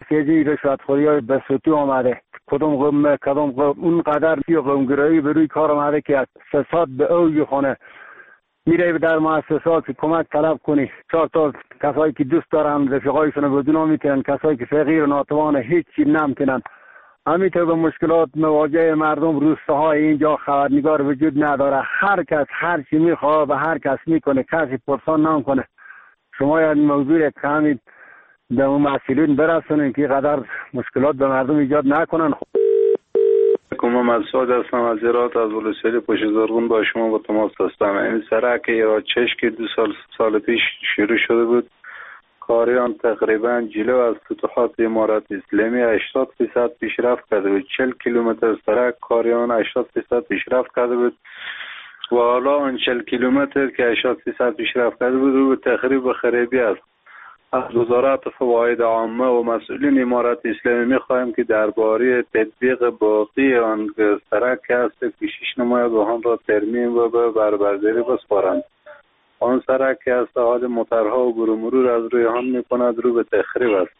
نتیجه رشوتخوری به سوتو آمده. کدام اون قدر قومگرایی به روی کار آمده که فساد به اوج خونه. میره در مؤسسات کمک طلب کنی، 4 تا کسایی که دوست دارن رفیقایشون رو بدون میتونن، کسایی که فقیر و ناتوان هیچی نمیتونن. همینطور به مشکلات مواجه مردم روستاهای اینجا خبرنگار وجود نداره. هر کس هر چی میخواد به هر کس میکنه، کسی پرسان نمیکنه. شما این موضوع که همین به اون مسئولین برسونین که قدر مشکلات به مردم ایجاد نکنن. من مسعود هستم از هرات، از ولسوالی پشت زرغون با شما با تماس هستم. این سرک ایراچش که 2 سال پیش شروع شده بود، کاریان تقریبا جلو از فتوحات امارت اسلامی 80% پیشرفت کرده بود. 40 کیلومتر سرک کاریان 80% پیشرفت کرده بود و حالا آن 40 کیلومتر که 80% پیشرفت کرده بود رو به تخریب و خرابی است. از وزارت فواید عامه و مسئولین امارت اسلامی می‌خواهیم که درباره تطبیق باقی آن سرک است کوشش نماید و آن را ترمیم و به بربرداری بسپارند. آن سرک که است حال موترها و مرور از روی آن می‌کند رو به تخریب است.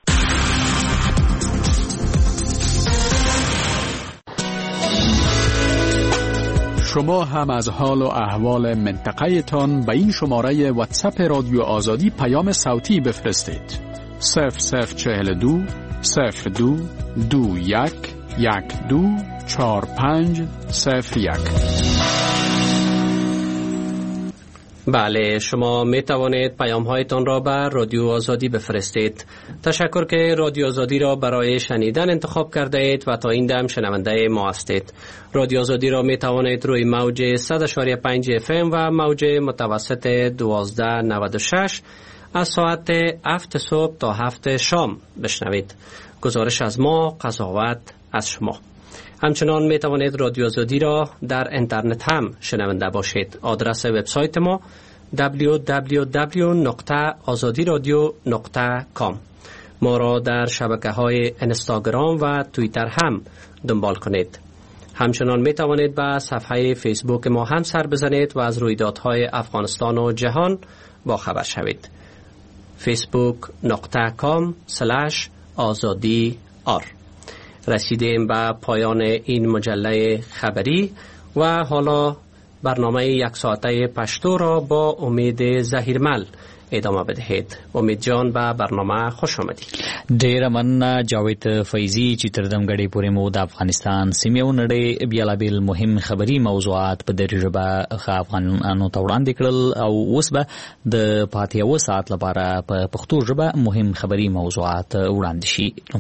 شما هم از حال و احوال منطقه تان به این شماره واتساپ رادیو آزادی پیام صوتی بفرستید. 0042 02 21 12 45 01. بله، شما می توانید پیام هایتان را بر رادیو آزادی بفرستید. تشکر که رادیو آزادی را برای شنیدن انتخاب کرده اید و تا این دم شنونده ما هستید. رادیو آزادی را می توانید روی موج 100.5 FM و موج متوسط 1296 از ساعت 7 صبح تا 7 شام بشنوید. گزارش از ما، قضاوت از شما. همچنان می توانید رادیو آزادی را در اینترنت هم شنونده باشید. آدرس وبسایت ما www.azadiradio.com. ما را در شبکه‌های اینستاگرام و توییتر هم دنبال کنید. همچنان می توانید به صفحه فیسبوک ما هم سر بزنید و از رویدادهای افغانستان و جهان با خبر شوید. facebook.com/azadi.r. رسیدیم به پایان این مجله خبری و حالا برنامه 1 ساعته پشتو را با امید زهیرمل ادامه بدهید. امید جان به برنامه خوش آمدید. ډیر مننه جاوید فیضی چې تر دمګړې پورې مو د افغانستان سیمې او نړۍ بیلابیل مهم خبري موضوعات په دری ژبه افغانانو ته وړاندې کړل او اوس به د پاتې یو ساعت لپاره په پښتو ژبه مهم خبري موضوعات وړاندې شي.